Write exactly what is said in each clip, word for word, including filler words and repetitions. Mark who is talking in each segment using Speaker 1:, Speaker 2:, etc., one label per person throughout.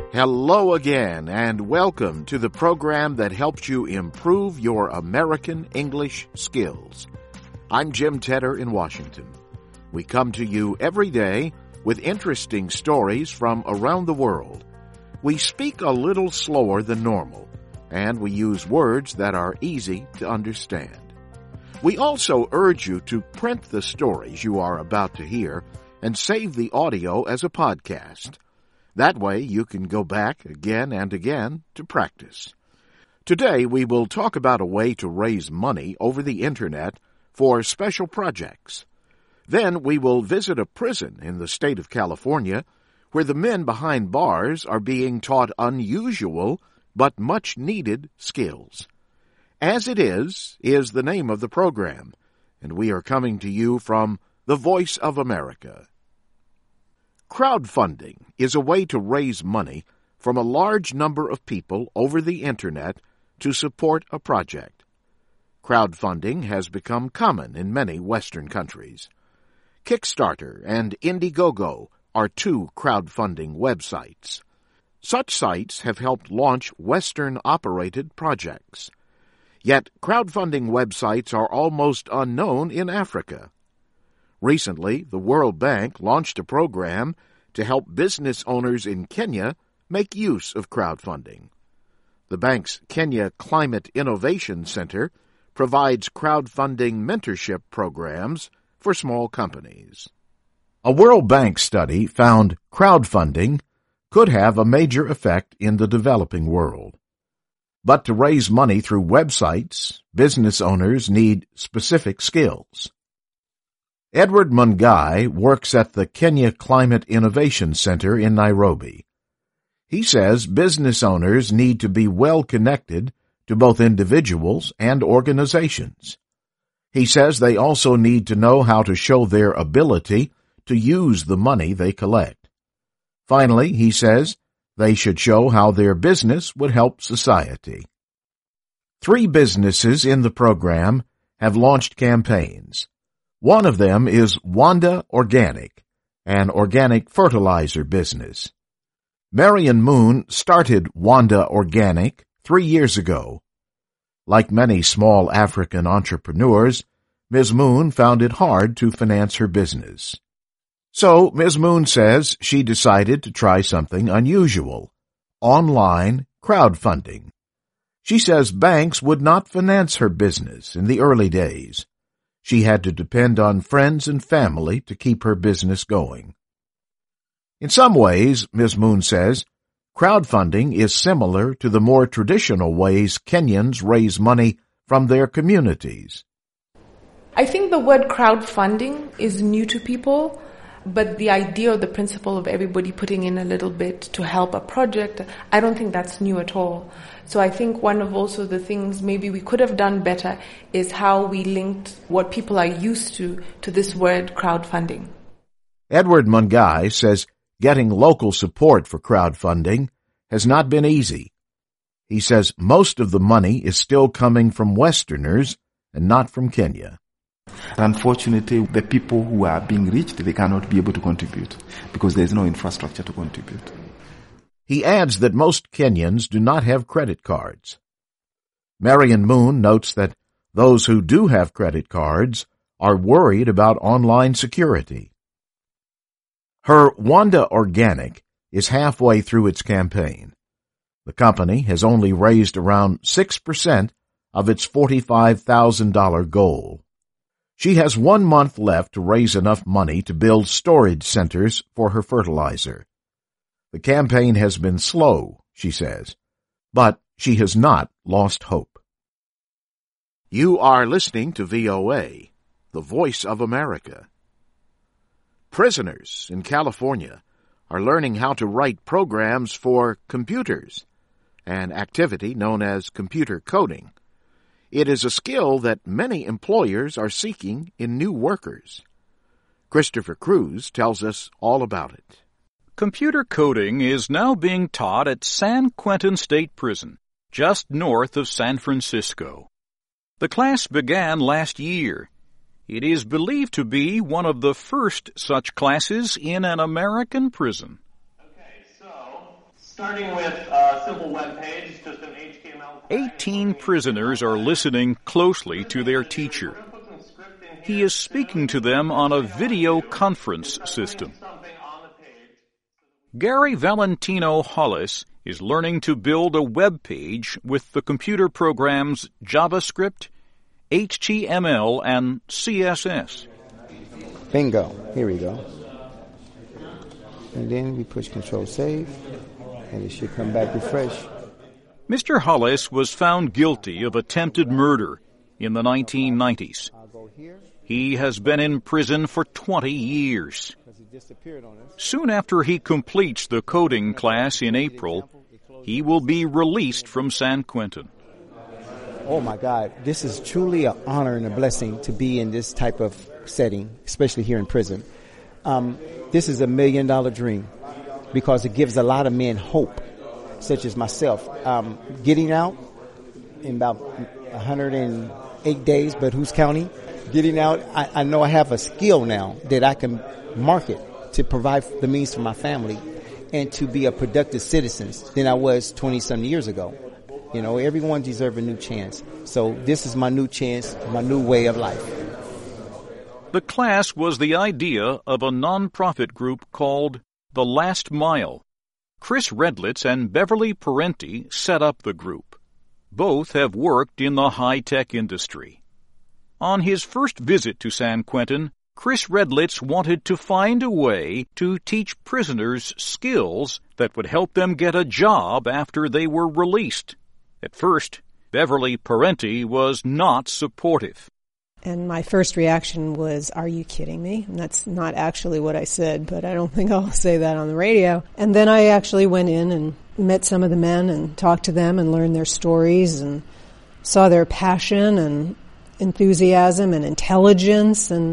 Speaker 1: Hello again, and welcome to the program that helps you improve your American English skills. I'm Jim Tedder in Washington. We come to you every day with interesting stories from around the world. We speak a little slower than normal, and we use words that are easy to understand. We also urge you to print the stories you are about to hear and save the audio as a podcast. That way you can go back again and again to practice. Today we will talk about a way to raise money over the Internet for special projects. Then we will visit a prison in the state of California where the men behind bars are being taught unusual but much-needed skills. As It Is is the name of the program, and we are coming to you from the Voice of America. Crowdfunding is a way to raise money from a large number of people over the Internet to support a project. Crowdfunding has become common in many Western countries. Kickstarter and Indiegogo are two crowdfunding websites. Such sites have helped launch Western-operated projects. Yet crowdfunding websites are almost unknown in Africa. Recently, the World Bank launched a program to help business owners in Kenya make use of crowdfunding. The bank's Kenya Climate Innovation Center provides crowdfunding mentorship programs for small companies. A World Bank study found crowdfunding could have a major effect in the developing world. But to raise money through websites, business owners need specific skills. Edward Mungai works at the Kenya Climate Innovation Center in Nairobi. He says business owners need to be well connected to both individuals and organizations. He says they also need to know how to show their ability to use the money they collect. Finally, he says they should show how their business would help society. Three businesses in the program have launched campaigns. One of them is Wanda Organic, an organic fertilizer business. Marion Moon started Wanda Organic three years ago. Like many small African entrepreneurs, Miz Moon found it hard to finance her business. So, Miz Moon says she decided to try something unusual: online crowdfunding. She says banks would not finance her business in the early days. She had to depend on friends and family to keep her business going. In some ways, Miz Moon says, crowdfunding is similar to the more traditional ways Kenyans raise money from their communities.
Speaker 2: I think the word crowdfunding is new to people, but the idea or the principle of everybody putting in a little bit to help a project, I don't think that's new at all. So I think one of also the things maybe we could have done better is how we linked what people are used to to this word crowdfunding.
Speaker 1: Edward Mungai says getting local support for crowdfunding has not been easy. He says most of the money is still coming from Westerners and not from Kenya.
Speaker 3: Unfortunately, the people who are being reached, they cannot be able to contribute because there is no infrastructure to contribute.
Speaker 1: He adds that most Kenyans do not have credit cards. Marion Moon notes that those who do have credit cards are worried about online security. Her Wanda Organic is halfway through its campaign. The company has only raised around six percent of its forty-five thousand dollars goal. She has one month left to raise enough money to build storage centers for her fertilizer. The campaign has been slow, she says, but she has not lost hope. You are listening to V O A, the Voice of America. Prisoners in California are learning how to write programs for computers, an activity known as computer coding. It is a skill that many employers are seeking in new workers. Christopher Cruz tells us all about it.
Speaker 4: Computer coding is now being taught at San Quentin State Prison, just north of San Francisco. The class began last year. It is believed to be one of the first such classes in an American prison.
Speaker 5: Okay, so Starting with a simple web page, just an H T M L.
Speaker 4: Eighteen prisoners are listening closely to their teacher. He is speaking to them on a video conference system. Gary Valentino Hollis is learning to build a web page with the computer programs JavaScript, H T M L, and C S S.
Speaker 6: Bingo. Here we go. And then we push Control Save, and it should come back refresh.
Speaker 4: Mister Hollis was found guilty of attempted murder in the nineteen nineties. He has been in prison for twenty years. Soon after he completes the coding class in April, he will be released from San Quentin.
Speaker 6: Oh my God, this is truly an honor and a blessing to be in this type of setting, especially here in prison. Um, this is a million dollar dream because it gives a lot of men hope, such as myself. Um, getting out in about one hundred eight days, but who's counting? Getting out, I, I know I have a skill now that I can market to provide the means for my family and to be a productive citizen than I was twenty-some years ago. You know, everyone deserves a new chance. So this is my new chance, my new way of life.
Speaker 4: The class was the idea of a nonprofit group called The Last Mile. Chris Redlitz and Beverly Parenti set up the group. Both have worked in the high-tech industry. On his first visit to San Quentin, Chris Redlitz wanted to find a way to teach prisoners skills that would help them get a job after they were released. At first, Beverly Parenti was not supportive.
Speaker 7: And my first reaction was, are you kidding me? And that's not actually what I said, but I don't think I'll say that on the radio. And then I actually went in and met some of the men and talked to them and learned their stories and saw their passion and enthusiasm and intelligence, and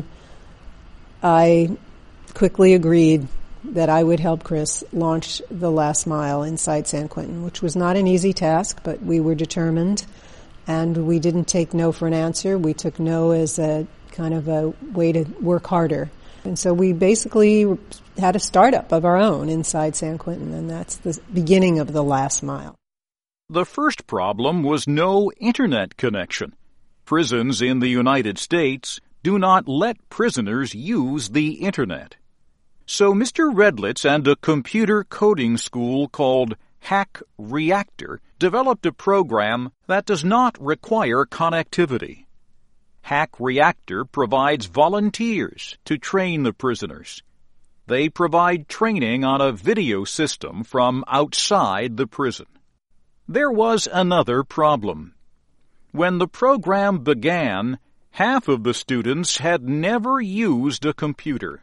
Speaker 7: I quickly agreed that I would help Chris launch The Last Mile inside San Quentin, which was not an easy task, but we were determined, and we didn't take no for an answer. We took no as a kind of a way to work harder. And so we basically had a startup of our own inside San Quentin, and that's the beginning of The Last Mile.
Speaker 4: The first problem was no internet connection. Prisons in the United States do not let prisoners use the Internet. So Mister Redlitz and a computer coding school called Hack Reactor developed a program that does not require connectivity. Hack Reactor provides volunteers to train the prisoners. They provide training on a video system from outside the prison. There was another problem. When the program began, half of the students had never used a computer.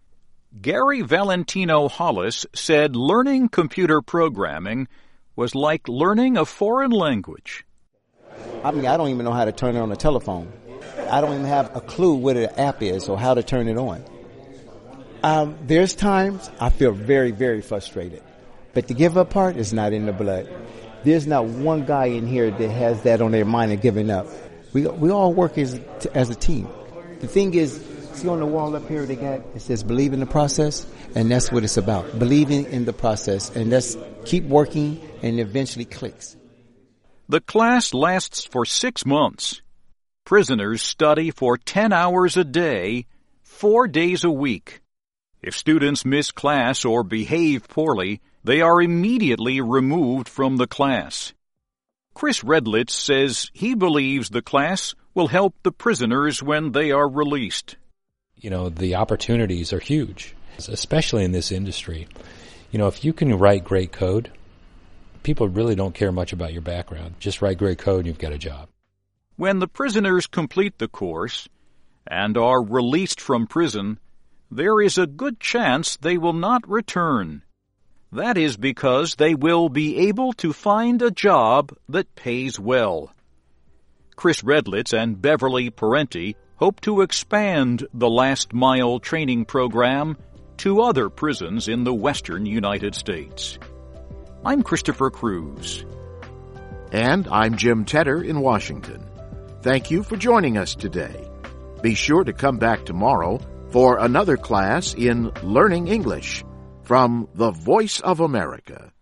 Speaker 4: Gary Valentino Hollis said learning computer programming was like learning a foreign language.
Speaker 6: I mean, I don't even know how to turn it on a telephone. I don't even have a clue what an app is or how to turn it on. Um, there's times I feel very, very frustrated. But the give up part is not in the blood. There's not one guy in here that has that on their mind of giving up. We we all work as as a team. The thing is, see on the wall up here they got, it says believe in the process, and that's what it's about. Believing in the process, and that's keep working, and eventually clicks.
Speaker 4: The class lasts for six months. Prisoners study for ten hours a day, four days a week. If students miss class or behave poorly, they are immediately removed from the class. Chris Redlitz says he believes the class will help the prisoners when they are released.
Speaker 8: You know, the opportunities are huge, especially in this industry. You know, if you can write great code, people really don't care much about your background. Just write great code and you've got a job.
Speaker 4: When the prisoners complete the course and are released from prison, there is a good chance they will not return. That is because they will be able to find a job that pays well. Chris Redlitz and Beverly Parenti hope to expand the Last Mile training program to other prisons in the western United States. I'm Christopher Cruz.
Speaker 1: And I'm Jim Tedder in Washington. Thank you for joining us today. Be sure to come back tomorrow for another class in Learning English from the Voice of America.